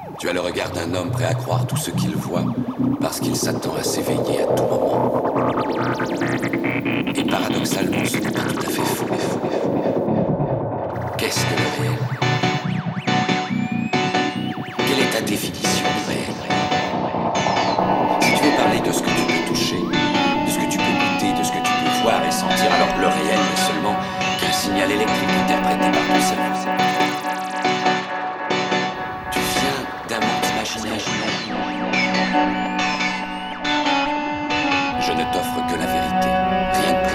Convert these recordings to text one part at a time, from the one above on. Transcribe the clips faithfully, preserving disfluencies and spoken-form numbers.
Tu as le regard d'un homme prêt à croire tout ce qu'il voit, parce qu'il s'attend à s'éveiller à tout moment. Et paradoxalement, ce n'est pas tout à fait faux. Qu'est-ce que le réel? Quelle est ta définition du réel? Si tu veux parler de ce que tu peux toucher, de ce que tu peux goûter, de ce que tu peux voir et sentir, alors le réel n'est seulement qu'un signal électrique interprété par ton cerveau. Tu viens d'un monde imaginaire. Je ne t'offre que la vérité, rien de plus.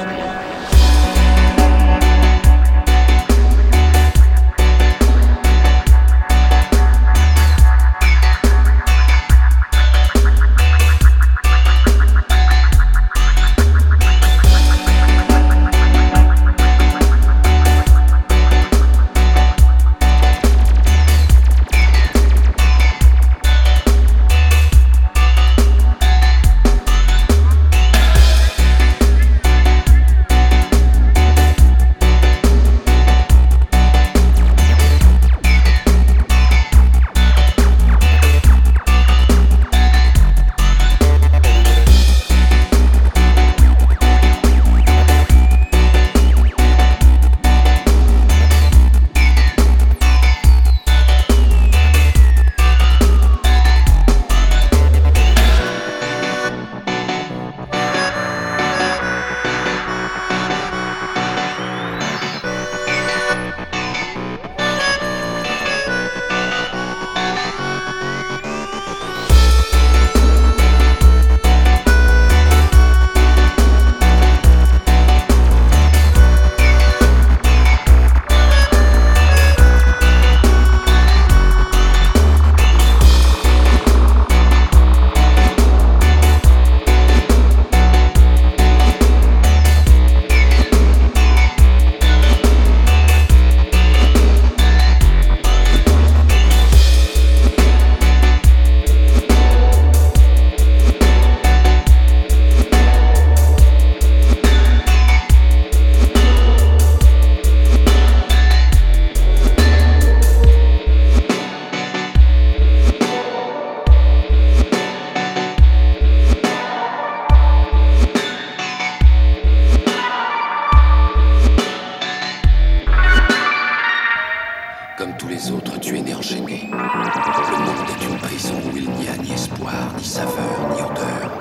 Comme tous les autres, tu es né enchaîné. Le monde est une prison où il n'y a ni espoir, ni saveur, ni odeur.